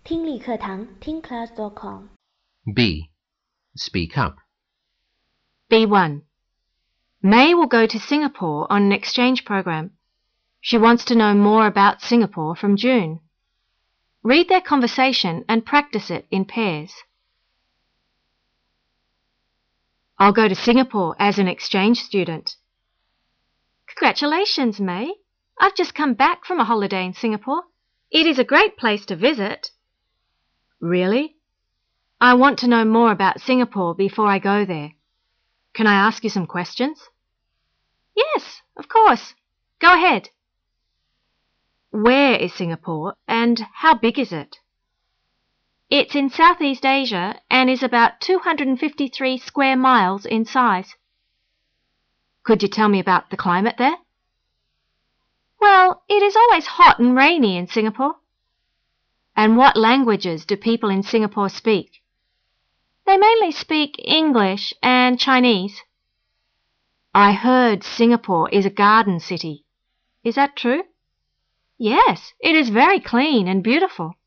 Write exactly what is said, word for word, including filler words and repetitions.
听力课堂听 class dot com B. Speak up. B one. May will go to Singapore on an exchange program. She wants to know more about Singapore from June. Read their conversation and practice it in pairs. I'll go to Singapore as an exchange student. Congratulations, May. I've just come back from a holiday in Singapore. It is a great place to visit. Really? I want to know more about Singapore before I go there. Can I ask you some questions? Yes, of course. Go ahead. Where is Singapore and how big is it? It's in Southeast Asia and is about two hundred fifty-three square miles in size. Could you tell me about the climate there? Well, it is always hot and rainy in Singapore. And what languages do people in Singapore speak? They mainly speak English and Chinese. I heard Singapore is a garden city. Is that true? Yes, it is very clean and beautiful.